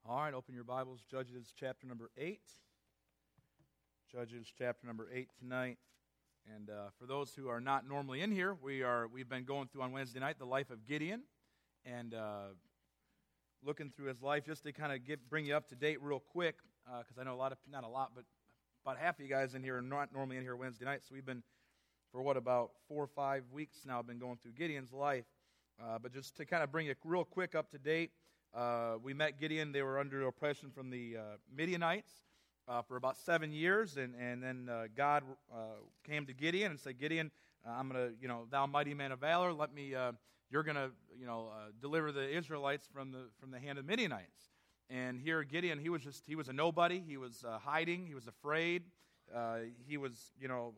All right, open your Bibles, Judges chapter number 8. Judges chapter number 8 tonight. And for those who are not normally in here, we've been going through on Wednesday night the life of Gideon and looking through his life just to kind of bring you up to date real quick, because I know not a lot, but about half of you guys in here are not normally in here Wednesday night. So we've been, for about 4 or 5 weeks now, been going through Gideon's life. But just to kind of bring you real quick up to date, we met Gideon. They were under oppression from the Midianites for about 7 years, and then God came to Gideon and said, Gideon, I'm going to, thou mighty man of valor, you're going to, deliver the Israelites from the hand of the Midianites. And here Gideon, he was a nobody. He was hiding. He was afraid. It was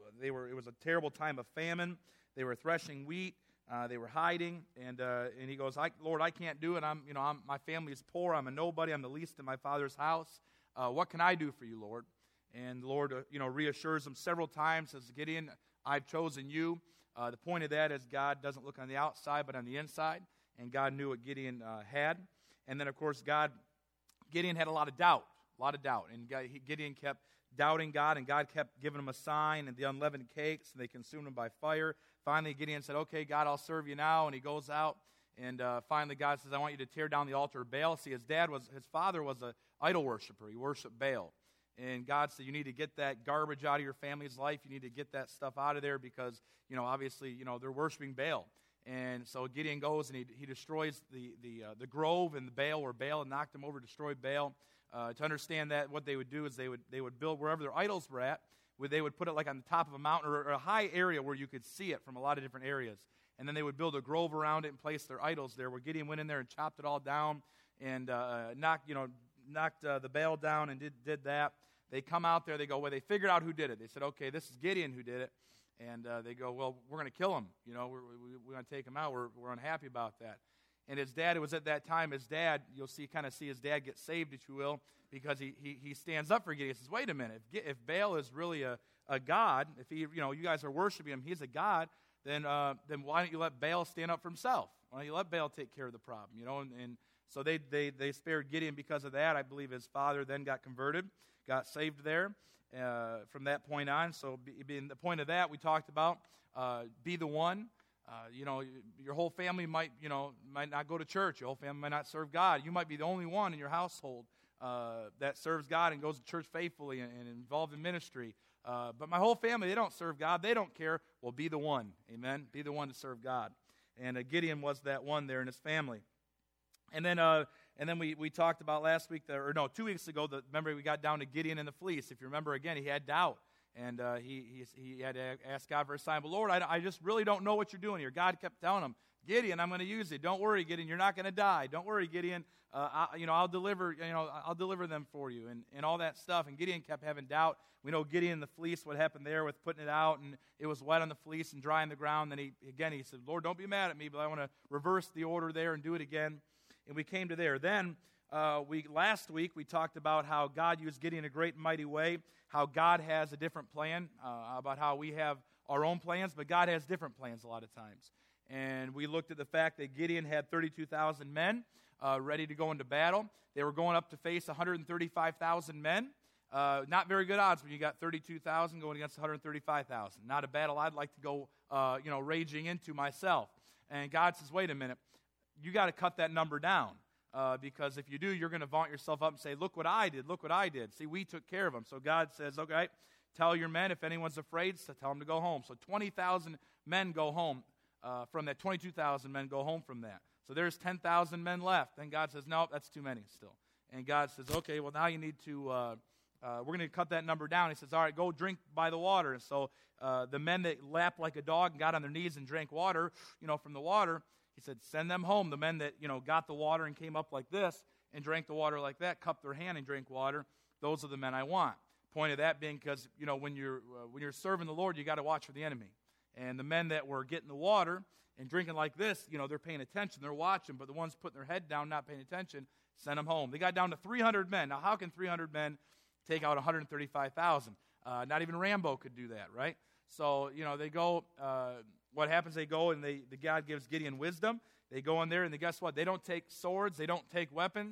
a terrible time of famine. They were threshing wheat. They were hiding, and he goes, Lord, I can't do it. My family is poor. I'm a nobody. I'm the least in my father's house. What can I do for you, Lord? And the Lord, reassures him several times, says, Gideon, I've chosen you. The point of that is God doesn't look on the outside, but on the inside, and God knew what Gideon had. And then, of course, Gideon had a lot of doubt, and Gideon kept doubting God, and God kept giving him a sign, and the unleavened cakes, and they consumed him by fire. Finally, Gideon said, okay, God, I'll serve you now, and he goes out, and finally God says, I want you to tear down the altar of Baal. See, his father was an idol worshiper. He worshiped Baal, and God said, you need to get that garbage out of your family's life. You need to get that stuff out of there because, obviously, they're worshiping Baal. And so Gideon goes and he destroys the grove and the Baal where Baal had knocked him over, destroyed Baal. To understand that, what they would do is they would build wherever their idols were at, where they would put it like on the top of a mountain or a high area where you could see it from a lot of different areas. And then they would build a grove around it and place their idols there, where Gideon went in there and chopped it all down and knocked the Baal down and did that. They come out there, they go, well, they figured out who did it. They said, okay, this is Gideon who did it. And they go, well, we're going to kill him. We're going to take him out. We're unhappy about that. And his dad, it was at that time, you'll see his dad get saved, if you will, because he stands up for Gideon. He says, wait a minute, if Baal is really a god, if you guys are worshiping him, he's a god, then why don't you let Baal stand up for himself? Why don't you let Baal take care of the problem? And so they spared Gideon because of that. I believe his father then got converted, got saved there from that point on. So being the point of that, we talked about be the one. Your whole family might not go to church. Your whole family might not serve God. You might be the only one in your household that serves God and goes to church faithfully and involved in ministry. But my whole family, they don't serve God. They don't care. Well, be the one. Amen? Be the one to serve God. And Gideon was that one there in his family. And then we talked about last week, 2 weeks ago, remember we got down to Gideon and the fleece. If you remember, again, he had doubt. And he had to ask God for a sign. But Lord, I just really don't know what you're doing here. God kept telling him, Gideon, I'm going to use it. Don't worry, Gideon, you're not going to die. Don't worry, Gideon. I'll deliver them for you, and all that stuff. And Gideon kept having doubt. We know Gideon and the fleece, what happened there with putting it out, and it was wet on the fleece and dry on the ground. Then he said, Lord, don't be mad at me, but I want to reverse the order there and do it again. And we came to there. Then last week we talked about how God used Gideon in a great and mighty way, how God has a different plan, about how we have our own plans, but God has different plans a lot of times. And we looked at the fact that Gideon had 32,000 men ready to go into battle. They were going up to face 135,000 men. Not very good odds when you got 32,000 going against 135,000. Not a battle I'd like to go raging into myself. And God says, wait a minute, you got to cut that number down. Because if you do, you're going to vaunt yourself up and say, look what I did. See, we took care of them. So God says, okay, tell your men, if anyone's afraid, so tell them to go home. So 20,000 men go home from that. 22,000 men go home from that. So there's 10,000 men left. Then God says, no, that's too many still. And God says, okay, well, now you need to, we're going to cut that number down. He says, all right, go drink by the water. And so the men that lapped like a dog and got on their knees and drank water, from the water, he said, send them home. The men that, got the water and came up like this and drank the water like that, cupped their hand and drank water, those are the men I want. Point of that being because, when you're serving the Lord, you got to watch for the enemy. And the men that were getting the water and drinking like this, they're paying attention, they're watching, but the ones putting their head down, not paying attention, send them home. They got down to 300 men. Now, how can 300 men take out 135,000? Not even Rambo could do that, right? So, they go... what happens, they go and the God gives Gideon wisdom. They go in there and guess what? They don't take swords. They don't take weapons.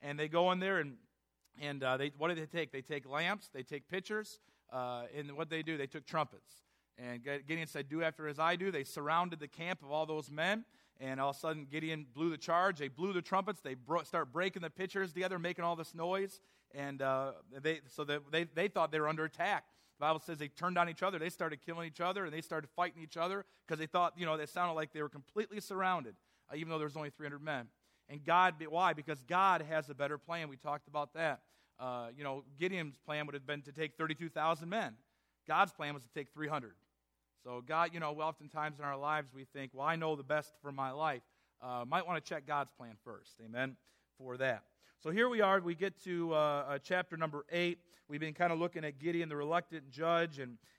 and they go in there, and what did they take? They take lamps, they take pitchers, and what they do, they took trumpets. And Gideon said, do after as I do. They surrounded the camp of all those men, and all of a sudden Gideon blew the charge. They blew the trumpets. They start breaking the pitchers together, making all this noise. And they thought they were under attack. The Bible says they turned on each other. They started killing each other, and they started fighting each other because they thought, they sounded like they were completely surrounded, even though there was only 300 men. And why? Because God has a better plan. We talked about that. Gideon's plan would have been to take 32,000 men. God's plan was to take 300. So God, oftentimes in our lives we think, well, I know the best for my life. Might want to check God's plan first. Amen, for that. So here we are. We get to chapter number 8. We've been kind of looking at Gideon, the reluctant judge.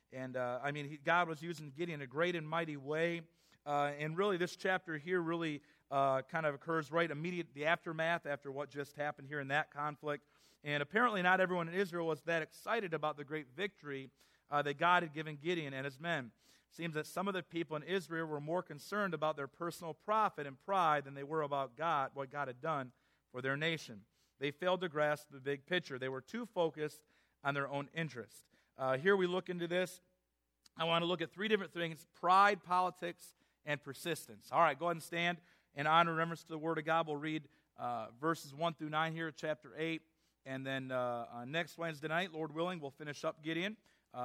God was using Gideon in a great and mighty way. And really this chapter here really kind of occurs right immediate, the aftermath after what just happened here in that conflict. And apparently not everyone in Israel was that excited about the great victory that God had given Gideon and his men. It seems that some of the people in Israel were more concerned about their personal profit and pride than they were about God, what God had done for their nation. They failed to grasp the big picture. They were too focused on their own interest. Here we look into this. I want to look at 3 different things: pride, politics, and persistence. All right, go ahead and stand. In honor and reverence to the Word of God, we'll read verses 1 through 9 here, chapter 8. And then next Wednesday night, Lord willing, we'll finish up Gideon.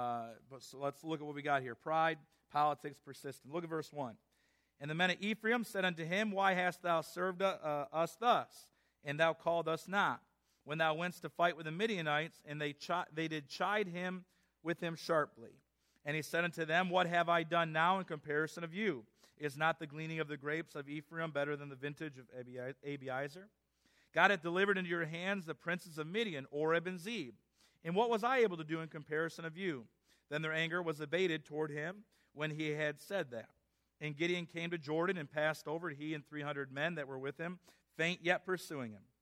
So let's look at what we got here. Pride, politics, persistence. Look at verse 1. And the men of Ephraim said unto him, Why hast thou served us thus? And thou called us not, when thou wentst to fight with the Midianites, and they did chide him with him sharply. And he said unto them, What have I done now in comparison of you? Is not the gleaning of the grapes of Ephraim better than the vintage of Abiezer? God hath delivered into your hands the princes of Midian, Oreb and Zeb. And what was I able to do in comparison of you? Then their anger was abated toward him when he had said that. And Gideon came to Jordan and passed over, he and 300 men that were with him, faint yet pursuing him.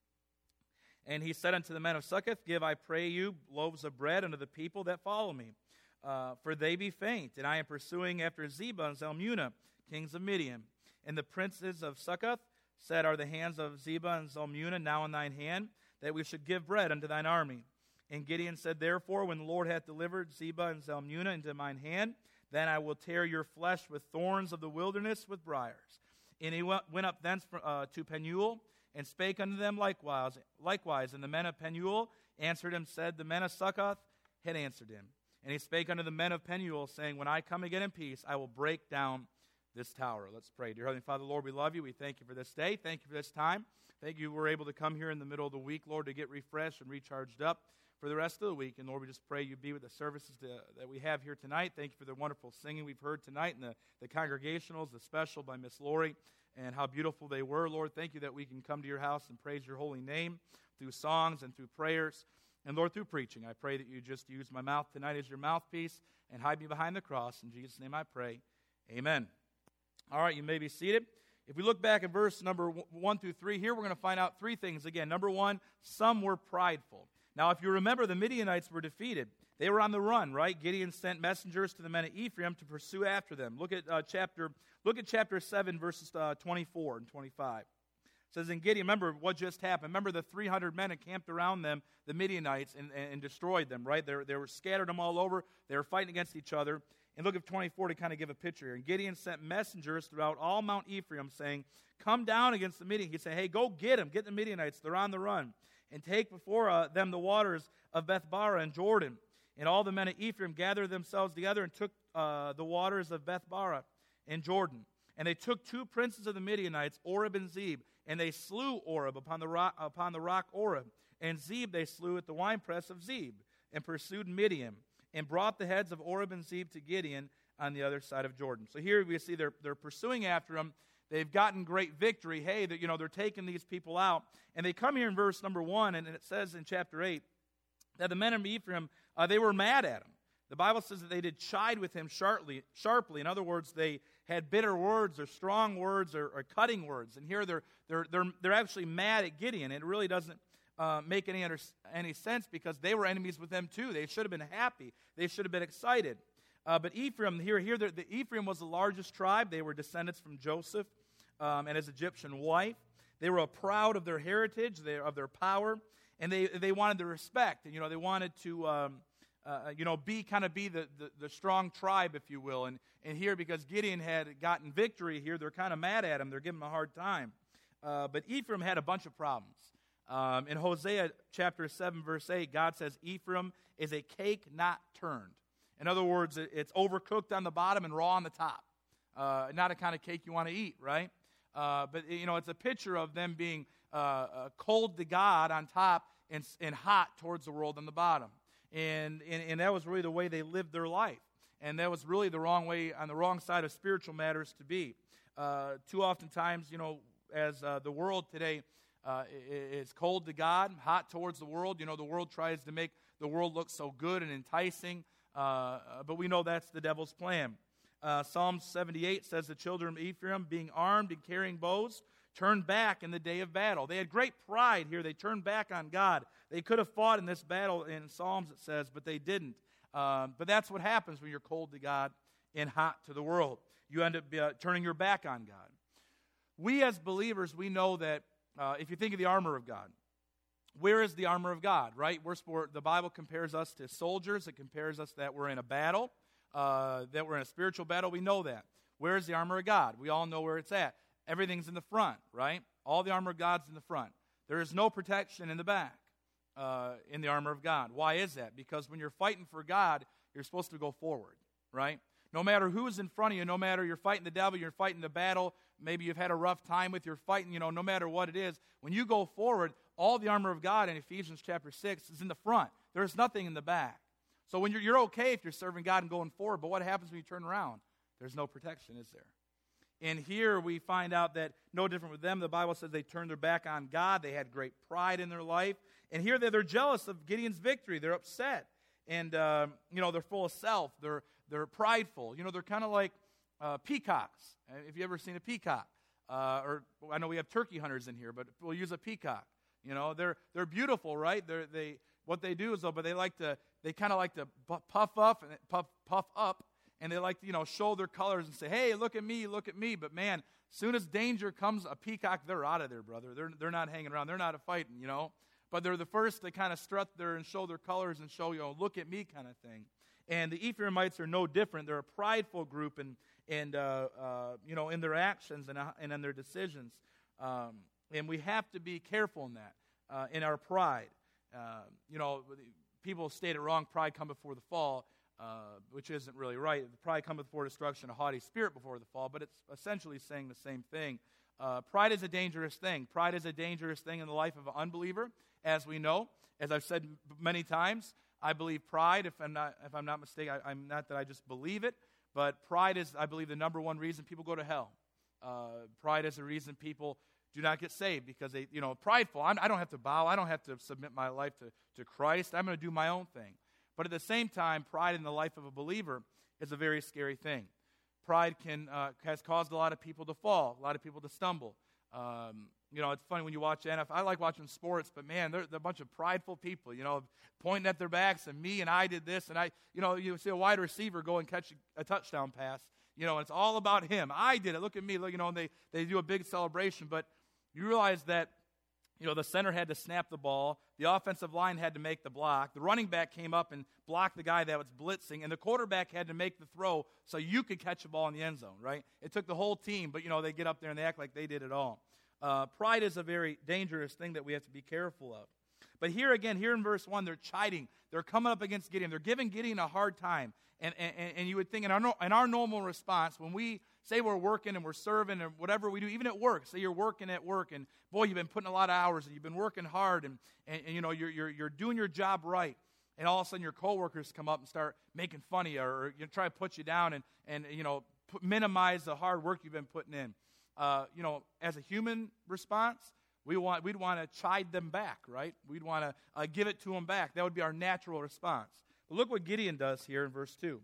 And he said unto the men of Succoth, Give, I pray you, loaves of bread unto the people that follow me, for they be faint. And I am pursuing after Zebah and Zalmunna, kings of Midian. And the princes of Succoth said, Are the hands of Zebah and Zalmunna now in thine hand, that we should give bread unto thine army? And Gideon said, Therefore, when the Lord hath delivered Zebah and Zalmunna into mine hand, then I will tear your flesh with thorns of the wilderness with briars. And he went up thence to Penuel, and spake unto them likewise. And the men of Penuel answered him, said, The men of Succoth had answered him. And he spake unto the men of Penuel, saying, When I come again in peace, I will break down this tower. Let's pray. Dear Heavenly Father, Lord, we love you. We thank you for this day. Thank you for this time. Thank you we're able to come here in the middle of the week, Lord, to get refreshed and recharged up for the rest of the week. And Lord, we just pray you be with the services that we have here tonight. Thank you for the wonderful singing we've heard tonight, and the congregationals, the special by Miss Lori, and how beautiful they were. Lord, thank you that we can come to your house and praise your holy name through songs and through prayers. And Lord, through preaching, I pray that you just use my mouth tonight as your mouthpiece and hide me behind the cross. In Jesus' name I pray. Amen. All right, you may be seated. If we look back at verse number 1 through 3 here, we're going to find out 3 things. Again, number 1, some were prideful. Now, if you remember, the Midianites were defeated. They were on the run, right? Gideon sent messengers to the men of Ephraim to pursue after them. Look at chapter 7, verses 24 and 25. It says, in Gideon, remember what just happened. Remember the 300 men encamped around them, the Midianites, and destroyed them, right? They were scattered them all over. They were fighting against each other. And look at 24 to kind of give a picture here. And Gideon sent messengers throughout all Mount Ephraim, saying, Come down against the Midianites. He said, hey, go get them. Get the Midianites. They're on the run. And take before them the waters of Bethbara and Jordan. And all the men of Ephraim gathered themselves together and took the waters of Bethbara and Jordan. And they took 2 princes of the Midianites, Oreb and Zeb, and they slew Oreb upon the rock Oreb. And Zeb they slew at the winepress of Zeb, and pursued Midian, and brought the heads of Oreb and Zeb to Gideon on the other side of Jordan. So here we see they're pursuing after him. They've gotten great victory. Hey, they're taking these people out. And they come here in verse number 1, and it says in chapter 8 that the men of Ephraim, they were mad at him. The Bible says that they did chide with him sharply. In other words, they had bitter words or strong words or cutting words. And here they're actually mad at Gideon. It really doesn't make any sense, because they were enemies with them too. They should have been happy. They should have been excited. But Ephraim, Ephraim was the largest tribe. They were descendants from Joseph and his Egyptian wife. They were proud of their heritage, of their power, and they wanted the respect. And, they wanted to, be the strong tribe, if you will. And here, because Gideon had gotten victory here, they're kind of mad at him. They're giving him a hard time. But Ephraim had a bunch of problems. In Hosea chapter 7, verse 8, God says, Ephraim is a cake not turned. In other words, it's overcooked on the bottom and raw on the top. Not a kind of cake you want to eat, right? But it's a picture of them being cold to God on top and hot towards the world on the bottom. And that was really the way they lived their life. And that was really the wrong way, on the wrong side of spiritual matters to be. Too oftentimes, as the world today is cold to God, hot towards the world. The world tries to make the world look so good and enticing, but we know that's the devil's plan. Psalm 78 says the children of Ephraim, being armed and carrying bows, turned back in the day of battle. They had great pride here. They turned back on God. They could have fought in this battle in Psalms, it says, but they didn't. But that's what happens when you're cold to God and hot to the world. You end up turning your back on God. We as believers, we know that if you think of the armor of God, where is the armor of God, right? The Bible compares us to soldiers. It compares us that we're in a battle, that we're in a spiritual battle. We know that. Where is the armor of God? We all know where it's at. Everything's in the front, right? All the armor of God's in the front. There is no protection in the back in the armor of God. Why is that? Because when you're fighting for God, you're supposed to go forward, right? No matter who's in front of you, no matter you're fighting the devil, you're fighting the battle, maybe you've had a rough time with your fighting, no matter what it is, when you go forward, all the armor of God in Ephesians chapter 6 is in the front. There's nothing in the back. So when you're okay if you're serving God and going forward, but what happens when you turn around? There's no protection, is there? And here we find out that no different with them. The Bible says they turned their back on God. They had great pride in their life. And here they're jealous of Gideon's victory. They're upset. And, they're full of self. They're prideful. They're kind of like peacocks. If you've ever seen a peacock. Or I know we have turkey hunters in here, but we'll use a peacock. They're beautiful, right? What they do is, though, but they kind of like to puff up, and they like to, show their colors and say, hey, look at me. But man, soon as danger comes, a peacock, they're out of there, brother. They're not hanging around. They're not fighting, But they're the first to kind of strut there and show their colors and show, look at me kind of thing. And the Ephraimites are no different. They're a prideful group and in their actions and in their decisions. And we have to be careful in that, in our pride. People state it wrong, pride come before the fall, which isn't really right. Pride cometh before destruction, a haughty spirit before the fall, but it's essentially saying the same thing. Pride is a dangerous thing. Pride is a dangerous thing in the life of an unbeliever, as we know. As I've said many times, I believe pride, if I'm not mistaken, I'm not that I just believe it, but pride is, I believe, the number one reason people go to hell. Pride is the reason people do not get saved because they, prideful. I don't have to bow. I don't have to submit my life to Christ. I'm going to do my own thing. But at the same time, pride in the life of a believer is a very scary thing. Pride has caused a lot of people to fall, a lot of people to stumble. It's funny when you watch NFL. I like watching sports, but man, they're a bunch of prideful people, pointing at their backs and me and I did this and you see a wide receiver go and catch a touchdown pass, it's all about him. I did it. Look at me. Look, and they do a big celebration, but you realize that, the center had to snap the ball. The offensive line had to make the block. The running back came up and blocked the guy that was blitzing, and the quarterback had to make the throw so you could catch the ball in the end zone, right? It took the whole team, but, they get up there and they act like they did it all. Pride is a very dangerous thing that we have to be careful of. But here in verse 1, they're chiding. They're coming up against Gideon. They're giving Gideon a hard time. And you would think in our normal response, when we say we're working and we're serving and whatever we do, even at work, say you're working at work and, boy, you've been putting a lot of hours and you've been working hard and you're doing your job right. And all of a sudden your coworkers come up and start making fun of you or try to put you down and minimize the hard work you've been putting in. As a human response, we'd want to chide them back, right? We'd want to give it to them back. That would be our natural response. But look what Gideon does here in verse 2.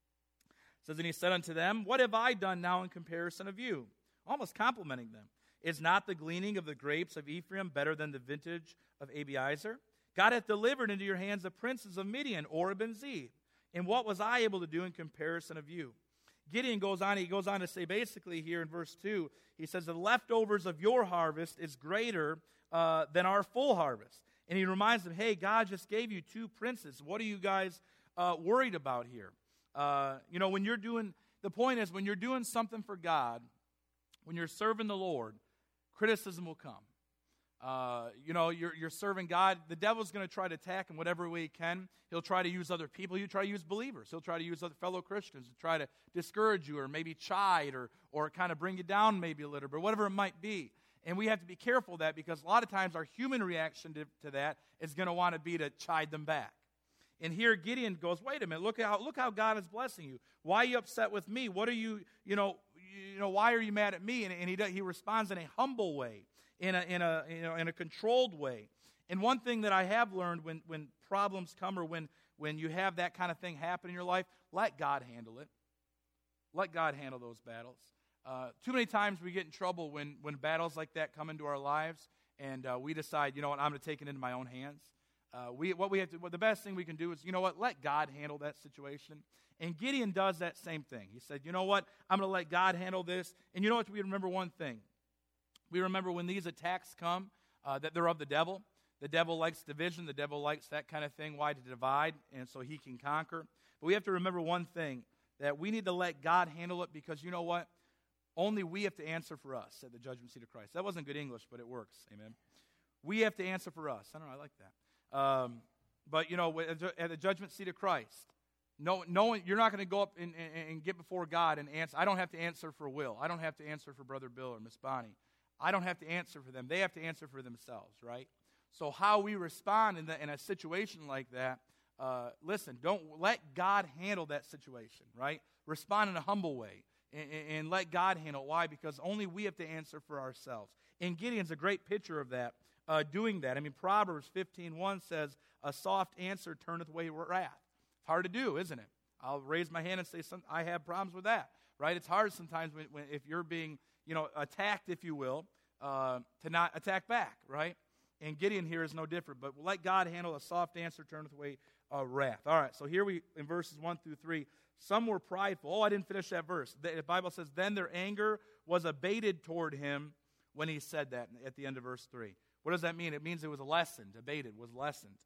It says, and he said unto them, what have I done now in comparison of you? Almost complimenting them. Is not the gleaning of the grapes of Ephraim better than the vintage of Abiezer? God hath delivered into your hands the princes of Midian, Oreb and Zeb. And what was I able to do in comparison of you? Gideon goes on to say basically here in verse 2, he says, the leftovers of your harvest is greater than our full harvest. And he reminds them, hey, God just gave you 2 princes. What are you guys worried about here? When you're doing, the point is, when you're doing something for God, when you're serving the Lord, criticism will come. You're serving God. The devil's going to try to attack in whatever way he can. He'll try to use other people. He'll try to use believers. He'll try to use other fellow Christians to try to discourage you or maybe chide or kind of bring you down maybe a little bit, whatever it might be. And we have to be careful of that because a lot of times our human reaction to that is going to want to be to chide them back. And here Gideon goes, wait a minute, look how God is blessing you. Why are you upset with me? What are you, why are you mad at me? And he responds in a humble way. In a controlled way. And one thing that I have learned when problems come or when you have that kind of thing happen in your life, let God handle it. Let God handle those battles. Too many times we get in trouble when battles like that come into our lives and we decide, I'm going to take it into my own hands. The best thing we can do is, let God handle that situation. And Gideon does that same thing. He said, I'm going to let God handle this. And you know what? We remember one thing. We remember when these attacks come, that they're of the devil. The devil likes division. The devil likes that kind of thing. Why? To divide, and so he can conquer. But we have to remember one thing, that we need to let God handle it because you know what? Only we have to answer for us at the judgment seat of Christ. That wasn't good English, but it works. Amen. We have to answer for us. I don't know. I like that. But, at the judgment seat of Christ, no one, you're not going to go up and get before God and answer. I don't have to answer for Will. I don't have to answer for Brother Bill or Miss Bonnie. I don't have to answer for them. They have to answer for themselves, right? So how we respond in a situation like that, listen, don't let God handle that situation, right? Respond in a humble way and let God handle it. Why? Because only we have to answer for ourselves. And Gideon's a great picture of that, doing that. I mean, Proverbs 15:1 says, a soft answer turneth away wrath. It's hard to do, isn't it? I'll raise my hand and say, I have problems with that, right? It's hard sometimes if you're being attacked, if you will, to not attack back, right? And Gideon here is no different. But let God handle. A soft answer turneth away wrath. All right, so here in verses 1 through 3, some were prideful. Oh, I didn't finish that verse. The Bible says, then their anger was abated toward him when he said that at the end of verse 3. What does that mean? It means it was lessened. Abated was lessened.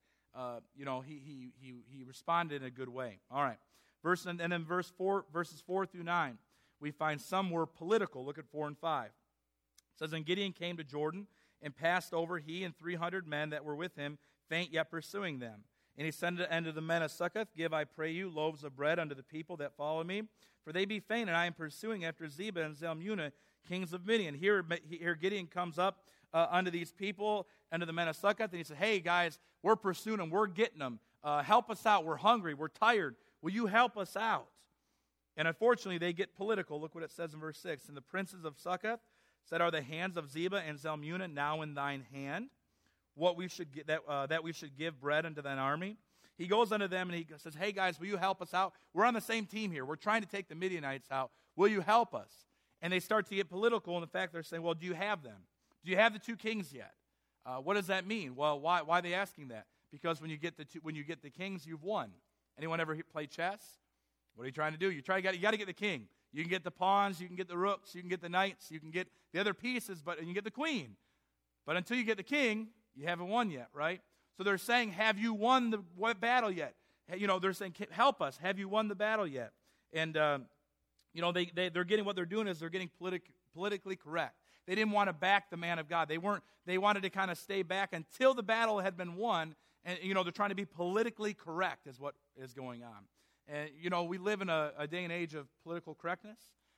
He responded in a good way. All right. And then verses 4 through 9. We find some were political. Look at 4 and 5. It says, and Gideon came to Jordan and passed over, he and 300 men that were with him, faint yet pursuing them. And he said unto the men of Succoth, give, I pray you, loaves of bread unto the people that follow me, for they be faint, and I am pursuing after Zebah and Zalmunna, kings of Midian. Here Gideon comes up unto these people, unto the men of Succoth, and he said, hey guys, we're pursuing them, we're getting them. Help us out, we're hungry, we're tired. Will you help us out? And unfortunately, they get political. Look what it says in verse 6. And the princes of Succoth said, are the hands of Zebah and Zalmunna now in thine hand? What we should get, that we should give bread unto thine army? He goes unto them and he says, hey guys, will you help us out? We're on the same team here. We're trying to take the Midianites out. Will you help us? And they start to get political in the fact they're saying, well, do you have them? Do you have the 2 kings yet? What does that mean? Well, why are they asking that? Because when you get the kings, you've won. Anyone ever play chess? What are you trying to do? You got to get the king. You can get the pawns, you can get the rooks, you can get the knights, you can get the other pieces, and you get the queen. But until you get the king, you haven't won yet, right? So they're saying, have you won the battle yet? They're saying, help us. Have you won the battle yet? And, they're getting, what they're doing is they're getting politically correct. They didn't want to back the man of God. They wanted to kind of stay back until the battle had been won. And, they're trying to be politically correct is what is going on. And, we live in a day and age of political correctness.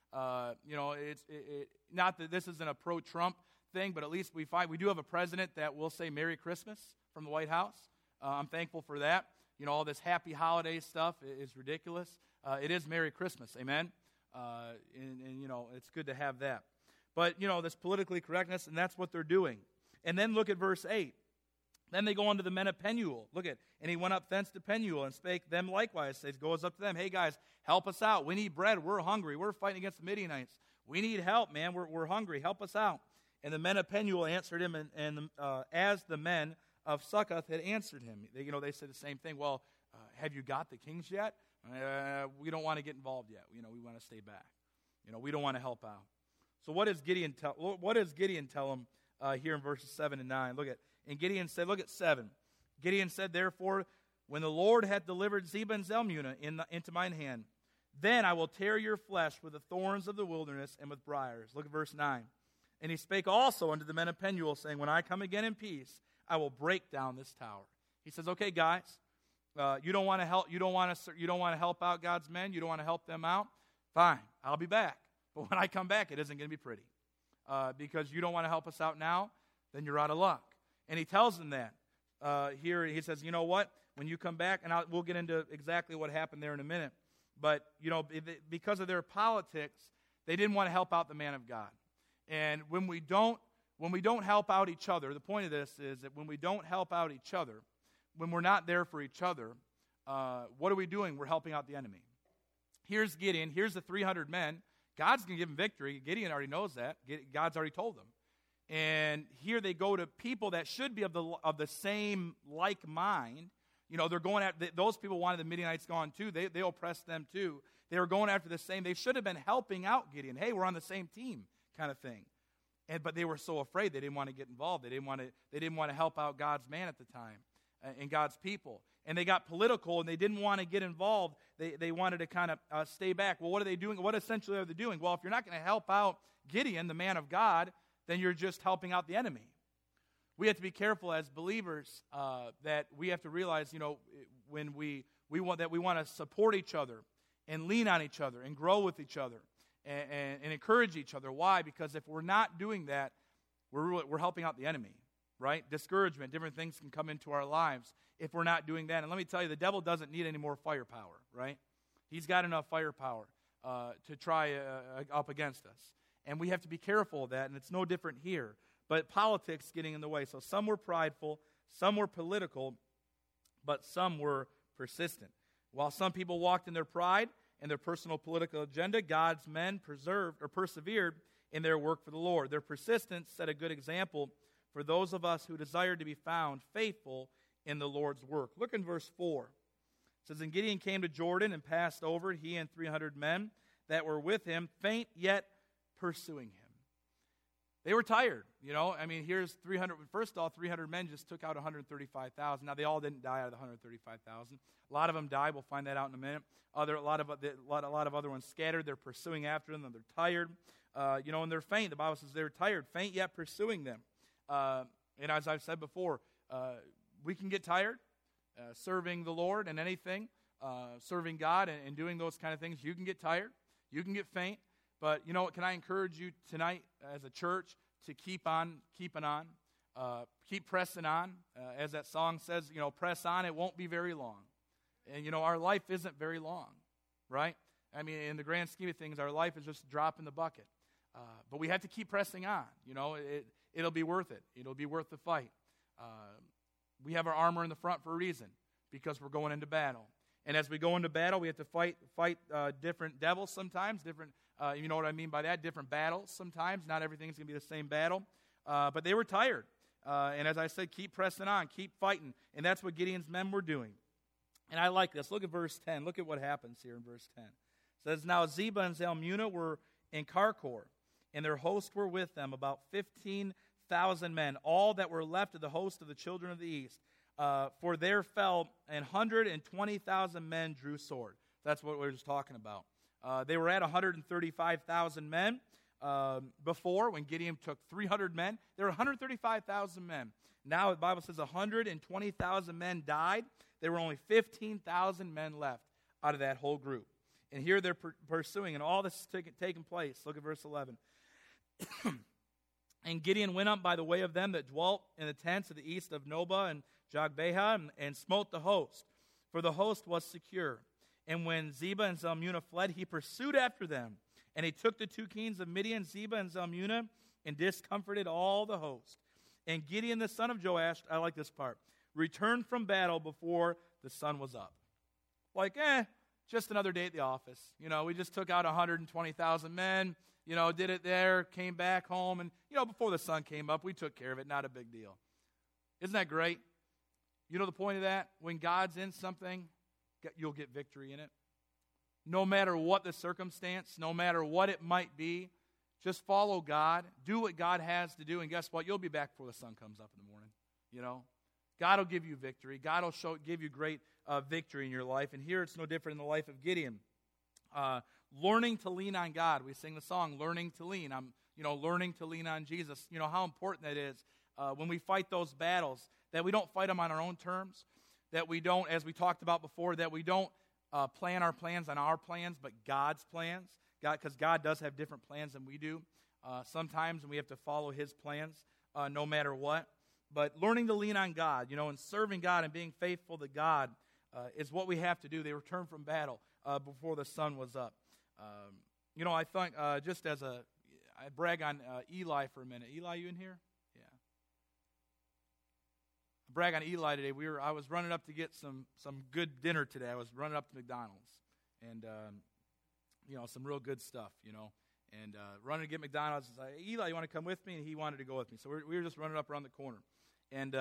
It's not that this isn't a pro-Trump thing, but at least we do have a president that will say Merry Christmas from the White House. I'm thankful for that. All this happy holiday stuff is ridiculous. It is Merry Christmas, amen? It's good to have that. But, this politically correctness, and that's what they're doing. And then look at verse 8. Then they go on to the men of Penuel. Look at, and he went up thence to Penuel and spake them likewise. He goes up to them, hey guys, help us out. We need bread. We're hungry. We're fighting against the Midianites. We need help, man. We're hungry. Help us out. And the men of Penuel answered him, as the men of Succoth had answered him. They said the same thing. Well, have you got the kings yet? We don't want to get involved yet. We want to stay back. We don't want to help out. So what does Gideon tell him here in verses 7 and 9? And Gideon said, look at 7. Gideon said, therefore, when the Lord hath delivered Zebah and Zalmunna into mine hand, then I will tear your flesh with the thorns of the wilderness and with briars. Look at verse 9. And he spake also unto the men of Penuel, saying, when I come again in peace, I will break down this tower. He says, okay, guys, you don't want to help. You don't want to help out God's men. You don't want to help them out. Fine, I'll be back. But when I come back, it isn't going to be pretty, because you don't want to help us out now. Then you're out of luck. And he tells them that here. He says, you know what? When you come back, and we'll get into exactly what happened there in a minute. But because of their politics, they didn't want to help out the man of God. And when we don't help out each other, the point of this is that when we don't help out each other, when we're not there for each other, what are we doing? We're helping out the enemy. Here's Gideon. Here's the 300 men. God's going to give him victory. Gideon already knows that. God's already told them. And here they go to people that should be of the same like mind. They're going after, those people wanted the Midianites gone too. They oppressed them too. They were going after the same. They should have been helping out Gideon. Hey, we're on the same team kind of thing. But they were so afraid they didn't want to get involved. They didn't want to help out God's man at the time and God's people. And they got political and they didn't want to get involved. They wanted to kind of stay back. Well, what are they doing? What essentially are they doing? Well, if you're not going to help out Gideon, the man of God, then you're just helping out the enemy. We have to be careful as believers that we have to realize, when we want to support each other and lean on each other and grow with each other and encourage each other. Why? Because if we're not doing that, we're helping out the enemy, right? Discouragement, different things can come into our lives if we're not doing that. And let me tell you, the devil doesn't need any more firepower, right? He's got enough firepower to try up against us. And we have to be careful of that, and it's no different here. But politics getting in the way. So some were prideful, some were political, but some were persistent. While some people walked in their pride and their personal political agenda, God's men persevered in their work for the Lord. Their persistence set a good example for those of us who desire to be found faithful in the Lord's work. Look in verse 4. It says, and Gideon came to Jordan and passed over, he and 300 men that were with him, faint yet pursuing him. They were tired, here's 300. First of all, 300 men just took out 135,000. Now, they all didn't die out of the 135,000. A lot of them died. We'll find that out in a minute. A lot of other ones scattered. They're pursuing after them. They're tired, and they're faint. The Bible says they're tired, faint yet pursuing them. And as I've said before, we can get tired serving the Lord and anything, serving God and doing those kind of things. You can get tired. You can get faint. But you know what? Can I encourage you tonight as a church to keep on keeping on, keep pressing on? As that song says, press on. It won't be very long. And our life isn't very long, right? In the grand scheme of things, our life is just a drop in the bucket. But we have to keep pressing on. It'll be worth it. It'll be worth the fight. We have our armor in the front for a reason, because we're going into battle. And as we go into battle, we have to fight different devils sometimes, different. You know what I mean by that? Different battles sometimes. Not everything's going to be the same battle. But they were tired. And as I said, keep pressing on, keep fighting. And that's what Gideon's men were doing. And I like this. Look at verse 10. Look at what happens here in verse 10. It says, now Zebah and Zalmunna were in Karkor, and their host were with them, about 15,000 men, all that were left of the host of the children of the east. For there fell 120,000 men drew sword. That's what we were just talking about. They were at 135,000 men before, when Gideon took 300 men. There were 135,000 men. Now the Bible says 120,000 men died. There were only 15,000 men left out of that whole group. And here they're pursuing, and all this is taking place. Look at verse 11. And Gideon went up by the way of them that dwelt in the tents of the east of Nobah and Jogbehah, and smote the host, for the host was secure. And when Zebah and Zalmunna fled, he pursued after them. And he took the two kings of Midian, Zebah and Zalmunna, and discomforted all the host. And Gideon the son of Joash, I like this part, returned from battle before the sun was up. Like, just another day at the office. We just took out 120,000 men, did it there, came back home, and, before the sun came up, we took care of it. Not a big deal. Isn't that great? The point of that? When God's in something, you'll get victory in it. no matter what the circumstance, no matter what it might be. Just follow God. Do what God has to do. And guess what? You'll be back before the sun comes up in the morning. You know, God will give you victory. God will give you great victory in your life. And here it's no different in the life of Gideon. Learning to lean on God. We sing the song, Learning to Lean. I'm learning to lean on Jesus. You know how important that is when we fight those battles, that we don't fight them on our own terms, that we don't, as we talked about before, that we don't plan our plans on our plans, but God's plans. Because God does have different plans than we do sometimes, and we have to follow His plans no matter what. But learning to lean on God, and serving God and being faithful to God is what we have to do. They returned from battle before the sun was up. I think I brag on Eli for a minute. Eli, you in here? Yeah. I brag on Eli today. I was running up to get some good dinner today. I was running up to McDonald's, and some real good stuff, and running to get McDonald's. I said, Eli, you want to come with me? And he wanted to go with me. So we were just running up around the corner. And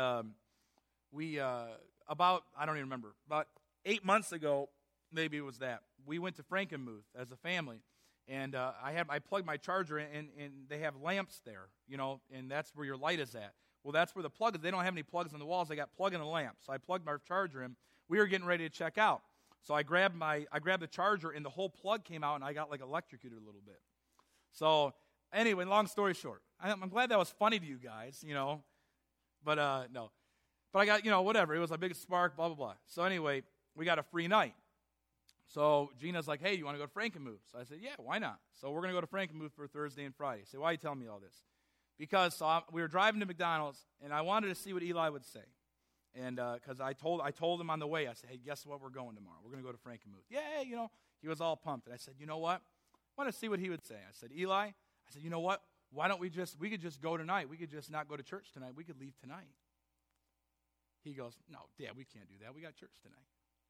I don't even remember, about 8 months ago, maybe it was that, we went to Frankenmuth as a family. And I plugged my charger in, and they have lamps there, and that's where your light is at. Well, that's where the plug is. They don't have any plugs on the walls. They got plug in the lamp. So I plugged my charger in. We were getting ready to check out. So I grabbed the charger, and the whole plug came out, and I got electrocuted a little bit. So anyway, long story short, I'm glad that was funny to you guys, but no. But I got, whatever. It was a big spark, blah, blah, blah. So anyway, we got a free night. So Gina's like, hey, you want to go to Frankenmuth? So I said, yeah, why not? So we're going to go to Frankenmuth for Thursday and Friday. I said, why are you telling me all this? Because we were driving to McDonald's, and I wanted to see what Eli would say. And because I told him on the way, I said, hey, guess what? We're going tomorrow. We're going to go to Frankenmuth. Yeah, he was all pumped. And I said, you know what? I want to see what he would say. I said, Eli, you know what? Why don't we could just go tonight. We could just not go to church tonight. We could leave tonight. He goes, no, Dad, we can't do that. We got church tonight.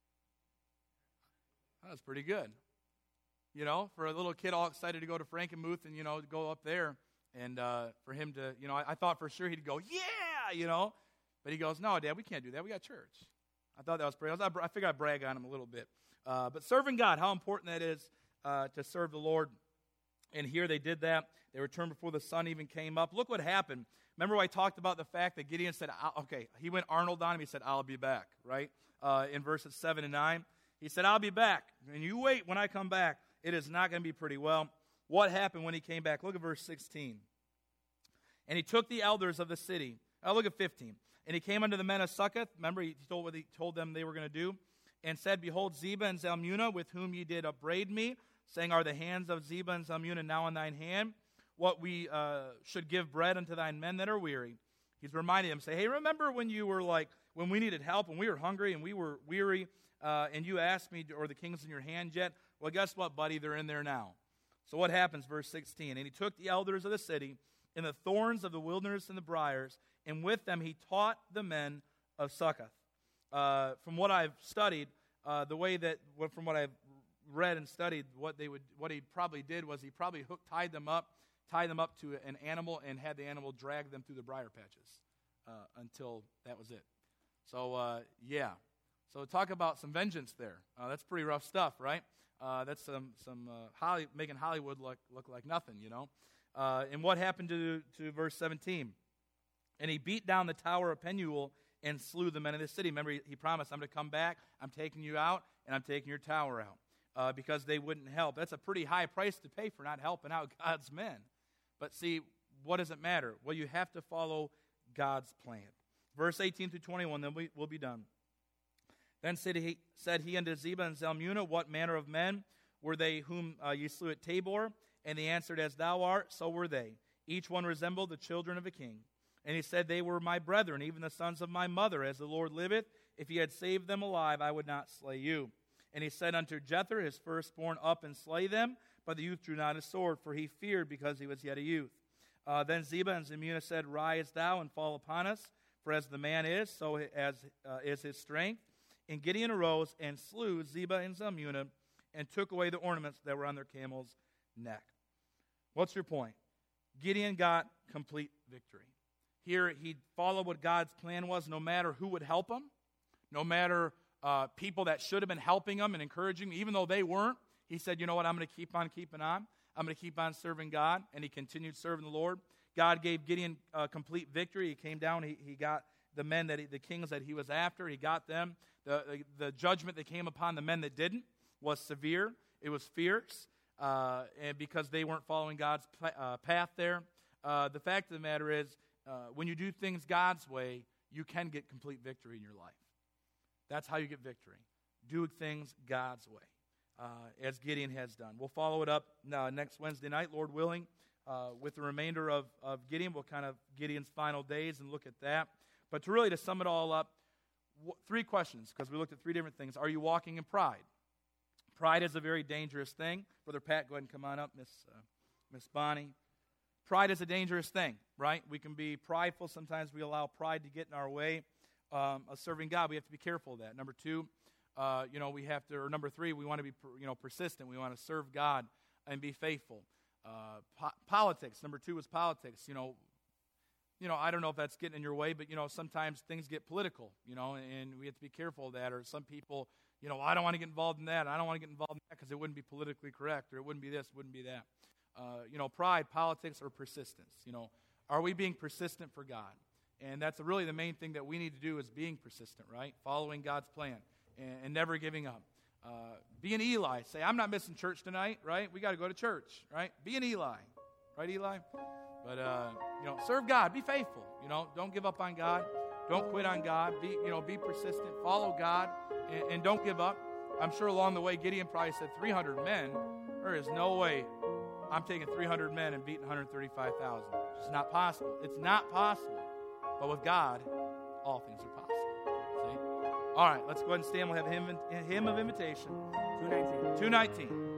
That was pretty good. For a little kid all excited to go to Frankenmuth and, to go up there. And for him to, I thought for sure he'd go, yeah, But he goes, no, Dad, we can't do that. We got church. I thought that was pretty. I figured I'd brag on him a little bit. But serving God, how important that is to serve the Lord. And here they did that. They returned before the sun even came up. Look what happened. Remember I talked about the fact that Gideon said, he went Arnold on him. He said, I'll be back, right? In verses 7 and 9. He said, I'll be back. And you wait when I come back. It is not going to be pretty well. What happened when he came back? Look at verse 16. And he took the elders of the city. Look at 15. And he came unto the men of Succoth. Remember, he told what he told them they were going to do. And said, behold, Zebah and Zalmunna, with whom ye did upbraid me, saying, are the hands of Zebah and Zalmunna now in thine hand? What we should give bread unto thine men that are weary. He's reminding them, say, hey, remember when you were when we needed help, and we were hungry, and we were weary, and you asked me, are the kings in your hand yet? Well, guess what, buddy? They're in there now. So what happens, verse 16? And he took the elders of the city, and the thorns of the wilderness and the briars, and with them he taught the men of Succoth. From what I've studied, from what I've read and studied, what he probably did was he probably tied them up to an animal and had the animal drag them through the briar patches until that was it. So, yeah. So talk about some vengeance there. That's pretty rough stuff, right? That's making Hollywood look like nothing, And what happened to verse 17? And he beat down the tower of Penuel and slew the men of the city. Remember, he promised, I'm going to come back, I'm taking you out, and I'm taking your tower out. Because they wouldn't help. That's a pretty high price to pay for not helping out God's men. But see, what does it matter? Well, you have to follow God's plan. Verse 18 through 21, then we'll be done. Then said he unto Zebah and Zalmunna, what manner of men were they whom ye slew at Tabor? And he answered, as thou art, so were they. Each one resembled the children of a king. And he said, they were my brethren, even the sons of my mother. As the Lord liveth, if ye had saved them alive, I would not slay you. And he said unto Jether, his firstborn, up and slay them. But the youth drew not his sword, for he feared, because he was yet a youth. Then Zebah and Zalmunna said, rise thou and fall upon us. For as the man is, so as is his strength. And Gideon arose and slew Zebah and Zalmunna, and took away the ornaments that were on their camel's neck. What's your point? Gideon got complete victory. Here he followed what God's plan was, no matter who would help him, no matter people that should have been helping him and encouraging him, even though they weren't. he said, you know what, I'm going to keep on keeping on. I'm going to keep on serving God, and he continued serving the Lord. God gave Gideon complete victory. He came down. He got the men, the kings that he was after. He got them. The judgment that came upon the men that didn't was severe. It was fierce, and because they weren't following God's path there. The fact of the matter is, when you do things God's way, you can get complete victory in your life. That's how you get victory. Do things God's way, as Gideon has done. We'll follow it up next Wednesday night, Lord willing, with the remainder of Gideon. We'll kind of Gideon's final days and look at that. But to sum it all up, 3 questions, because we looked at 3 different things. Are you walking in pride? Pride is a very dangerous thing. Brother Pat, go ahead and come on up. Miss Bonnie. Pride is a dangerous thing, right? We can be prideful. Sometimes we allow pride to get in our way of serving God. We have to be careful of that. Number 2, we have to, or number 3, we want to be, persistent. We want to serve God and be faithful. Politics. Number 2 is politics. I don't know if that's getting in your way, but, sometimes things get political, and we have to be careful of that. Or some people, I don't want to get involved in that. I don't want to get involved in that because it wouldn't be politically correct, or it wouldn't be this, wouldn't be that. Pride, politics, or persistence. Are we being persistent for God? And that's really the main thing that we need to do is being persistent, right? Following God's plan and never giving up. Be an Eli. Say, I'm not missing church tonight, right? We got to go to church, right? Be an Eli. Right, Eli? But, serve God. Be faithful. Don't give up on God. Don't quit on God. Be persistent. Follow God and don't give up. I'm sure along the way, Gideon probably said 300 men. There is no way I'm taking 300 men and beating 135,000. It's just not possible. It's not possible. But with God, all things are possible. See? All right, let's go ahead and stand. We'll have a hymn of invitation. 219.